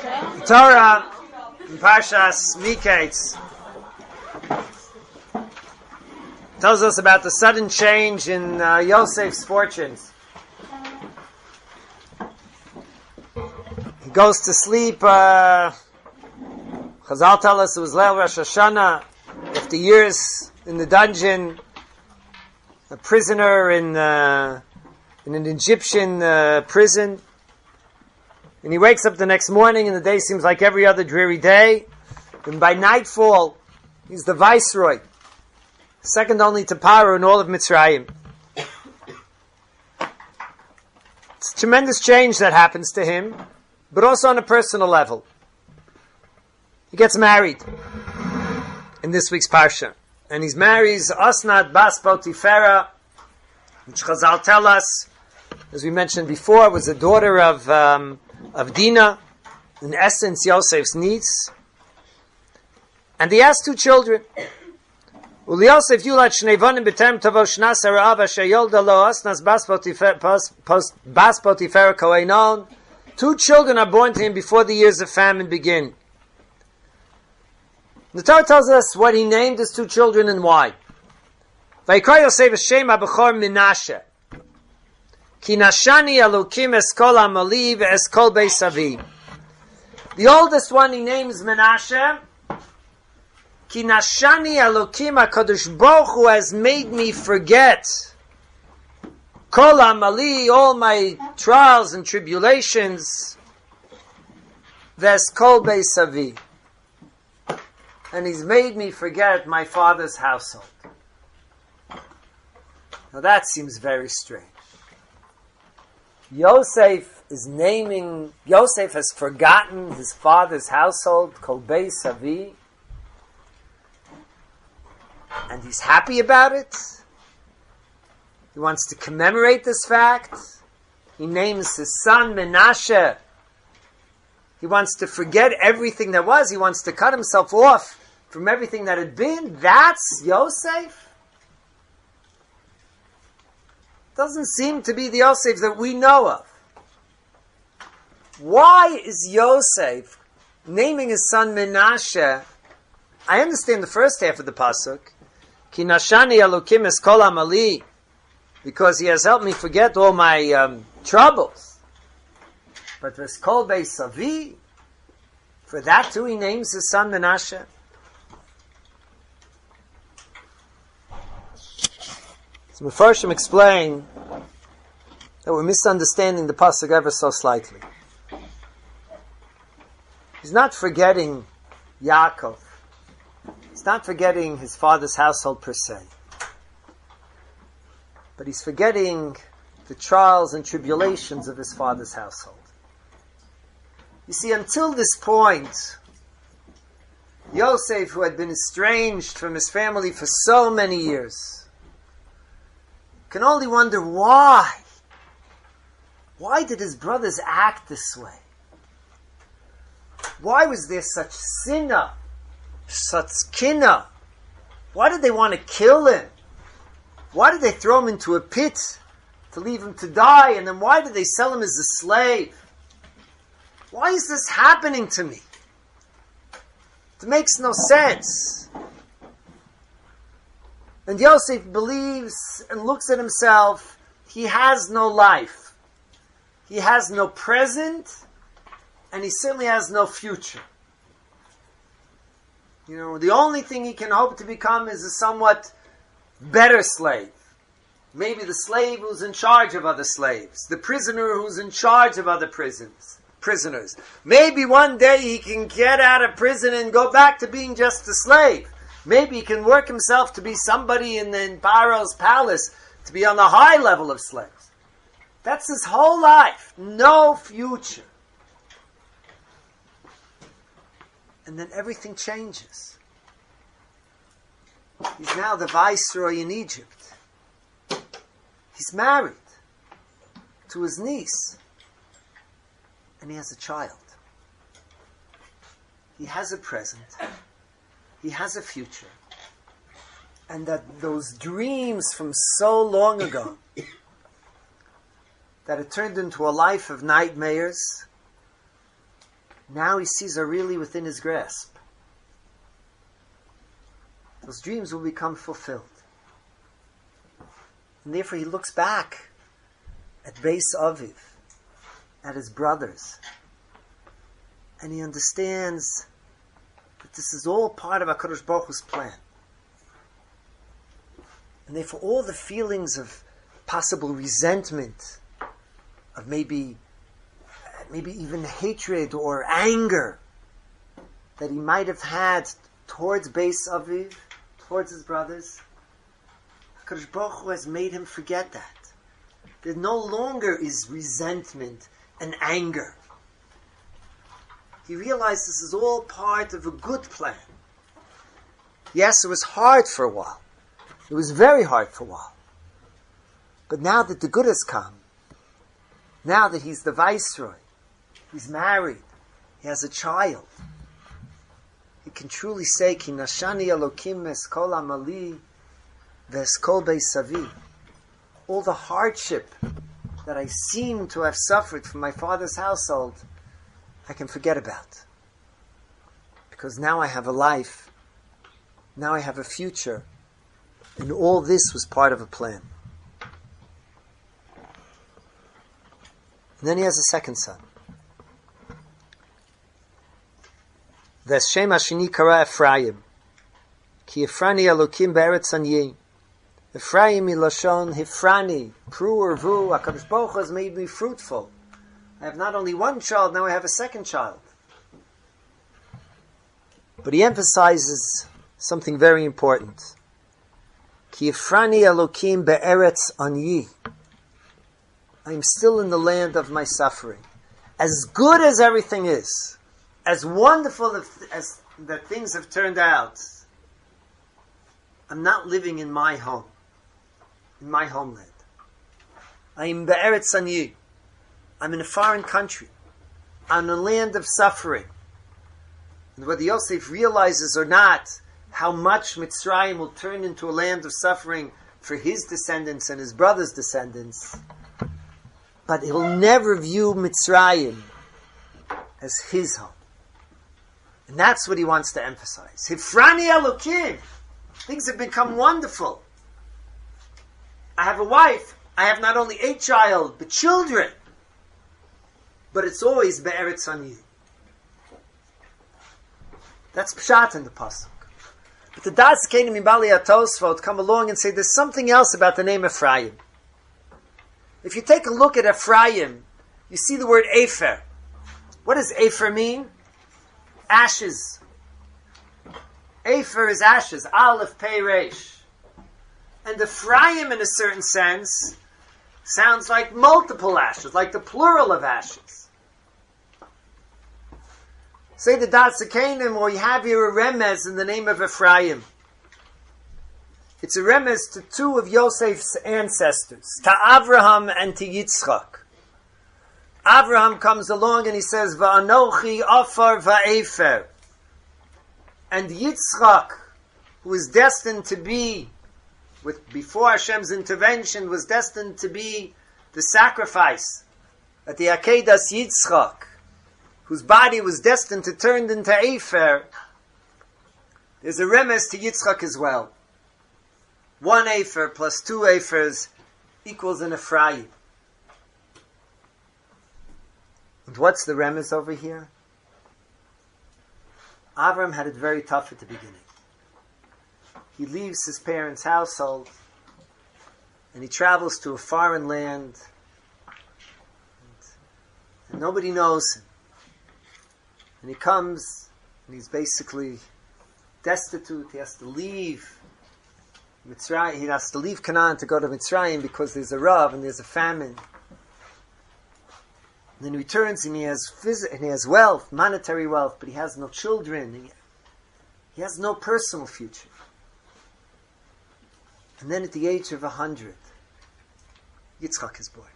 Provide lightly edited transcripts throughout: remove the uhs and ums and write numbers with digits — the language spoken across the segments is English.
The Torah in Parshas Miketz tells us about the sudden change in Yosef's fortunes. He goes to sleep. Chazal tell us it was Leil Rosh Hashanah. After years in the dungeon, a prisoner in an Egyptian prison. And he wakes up the next morning and the day seems like every other dreary day. And by nightfall, he's the viceroy, second only to Paro in all of Mitzrayim. It's a tremendous change that happens to him, but also on a personal level. He gets married in this week's Parsha. And he marries Osnat Bas Potifera, which Chazal tell us, as we mentioned before, was the daughter of Dinah, in essence Yosef's niece. And he has two children. Uliosef Yulat Shnei Vonim B'Terem Tavo Shnas Harav Asher Yolda Lo Osnas Bas Potifera Kohenon. Two children are born to him before the years of famine begin. The Torah tells us what he named his two children and why. Vayikra Yosef Hashem HaBechor Menashe. Ki nashani Elokim es kol amali ve'es kol beis avi. The oldest one he names Menashe. Ki nashani Elokim HaKadosh Baruch Hu has made me forget kol amali, all my trials and tribulations, ve'es kol beis avi. And he's made me forget my father's household. Now that seems very strange. Yosef has forgotten his father's household, Kol Beis Avi, and he's happy about it. He wants to commemorate this fact. He names his son Menashe. He wants to forget everything that was. He wants to cut himself off from everything that had been. That's Yosef? Doesn't seem to be the Yosef that we know of. Why is Yosef naming his son Menashe? I understand the first half of the pasuk, Ki nashani Elokim es kol amali, because he has helped me forget all my troubles. But this kol beis avi, for that too he names his son Menashe. So Mefarshim explain that we're misunderstanding the pasuk ever so slightly. He's not forgetting Yaakov. He's not forgetting his father's household per se. But he's forgetting the trials and tribulations of his father's household. You see, until this point, Yosef, who had been estranged from his family for so many years, can only wonder why. Why did his brothers act this way? Why was there such sinna, such kinna? Why did they want to kill him? Why did they throw him into a pit to leave him to die? And then why did they sell him as a slave? Why is this happening to me? It makes no sense. And Yosef believes and looks at himself, he has no life. He has no present, and he certainly has no future. You know, the only thing he can hope to become is a somewhat better slave. Maybe the slave who's in charge of other slaves. The prisoner who's in charge of other prisoners. Maybe one day he can get out of prison and go back to being just a slave. Maybe he can work himself to be somebody in Paro's palace, to be on the high level of slaves. That's his whole life. No future. And then everything changes. He's now the viceroy in Egypt. He's married to his niece. And he has a child. He has a present. He has a future. And that those dreams from so long ago that it turned into a life of nightmares, now he sees are really within his grasp. Those dreams will become fulfilled. And therefore he looks back at Beis Aviv, at his brothers, and he understands that this is all part of HaKadosh Baruch Hu's plan. And therefore all the feelings of possible resentment, of maybe even hatred or anger that he might have had towards Beis Aviv, towards his brothers, HaKadosh Baruch Hu has made him forget that. There no longer is resentment and anger. He realized this is all part of a good plan. Yes, it was hard for a while. It was very hard for a while. But now that the good has come, now that he's the viceroy, he's married, he has a child, he can truly say, Ki nashani Elokim eskol amali ve'eskol beisavi. All the hardship that I seem to have suffered from my father's household, I can forget about. Because now I have a life, now I have a future, and all this was part of a plan. And then he has a second son. V'eshem hashini kara Ephraim, ki Efrani Elokim be'eretz anyim. Ephraim milashon Hifrani, pru or vu. HaKadosh Baruch Hu has made me fruitful. I have not only one child, now I have a second child. But he emphasizes something very important. Ki Efrani Elokim be'eretz anyi. I am still in the land of my suffering. As good as everything is, as wonderful as the things have turned out, I'm not living in my home, in my homeland. I am be'eretz anyi. I'm in a foreign country. I'm in a land of suffering. And whether Yosef realizes or not how much Mitzrayim will turn into a land of suffering for his descendants and his brothers' descendants, but he'll never view Mitzrayim as his home. And that's what he wants to emphasize. Hifrani Elokim. Things have become wonderful. I have a wife. I have not only a child, but children. But it's always be'eretz ani. That's pshat in the pasuk. But the Das Kenim in Bali Atosfot come along and say there's something else about the name Ephraim. If you take a look at Ephraim, you see the word Efer. What does Efer mean? Ashes. Efer is ashes. Aleph, Pei, Resh. And Ephraim, in a certain sense, sounds like multiple ashes, like the plural of ashes. Say the Das Kenim, or you have here a remez in the name of Ephraim. It's a remez to two of Yosef's ancestors, to Avraham and to Yitzchak. Avraham comes along and he says, Va'anochi Afar Va'efer. And Yitzchak, who is destined to be, before Hashem's intervention, was destined to be the sacrifice at the Akedas Yitzchak, whose body was destined to turn into Efer. There's a remez to Yitzchak as well. 1 Efer plus 2 Efers equals an Ephraim. And what's the remez over here? Avram had it very tough at the beginning. He leaves his parents' household and he travels to a foreign land and nobody knows him. And he comes and he's basically destitute. He has to leave Mitzrayim. He has to leave Canaan to go to Mitzrayim because there's a Rav and there's a famine. And then he returns and he has wealth, monetary wealth, but he has no children. He has no personal future. And then at the age of 100, Yitzchak is born.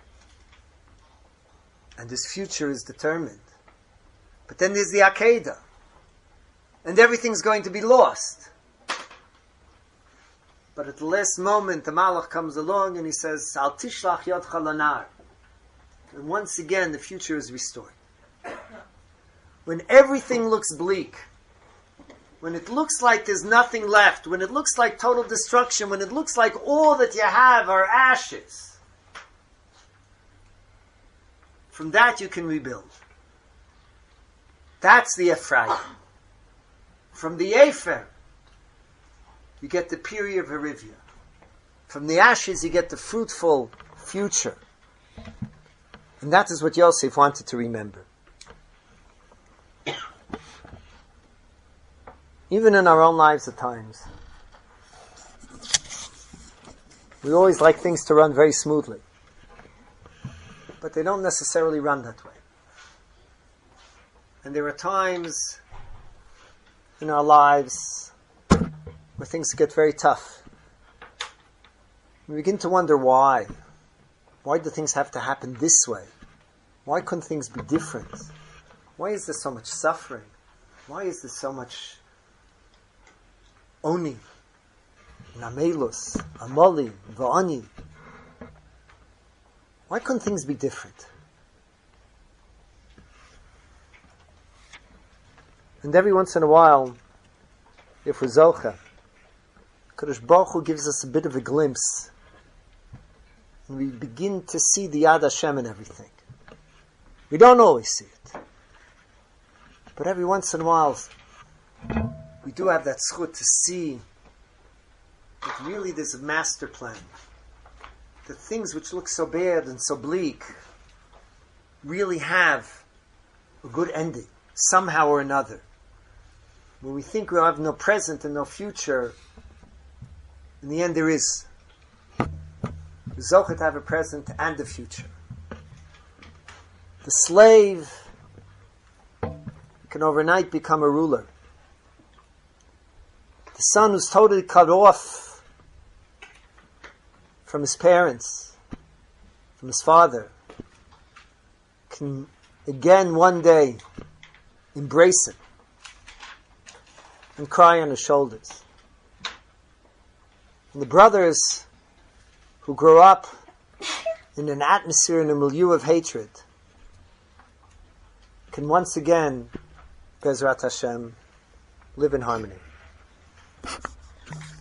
And his future is determined. But then there's the Akedah. And everything's going to be lost. But at the last moment, the Malach comes along and he says, Al tishlach yodcha lanar. And once again, the future is restored. when everything looks bleak, when it looks like there's nothing left, when it looks like total destruction, when it looks like all that you have are ashes, from that you can rebuild. That's the Ephraim. From the Efer, you get the Piri of Herivia. From the ashes, you get the fruitful future. And that is what Yosef wanted to remember. Even in our own lives at times, we always like things to run very smoothly. But they don't necessarily run that way. And there are times in our lives where things get very tough. We begin to wonder why. Why do things have to happen this way? Why couldn't things be different? Why is there so much suffering? Why is there so much Oni, Namelus, Amoli, Va'ani? Why couldn't things be different? And every once in a while, if we're Zocha, Kadosh Baruch Hu gives us a bit of a glimpse, and we begin to see the Yad Hashem in everything. We don't always see it, but every once in a while, we do have that zchut to see that really there's a master plan. The things which look so bad and so bleak really have a good ending, somehow or another. When we think we'll have no present and no future, in the end there is. The Zochah to have a present and a future. The slave can overnight become a ruler. The son who's totally cut off from his parents, from his father, can again one day embrace him and cry on his shoulders. And the brothers who grow up in an atmosphere, in a milieu of hatred, can once again, Bezrat Hashem, live in harmony.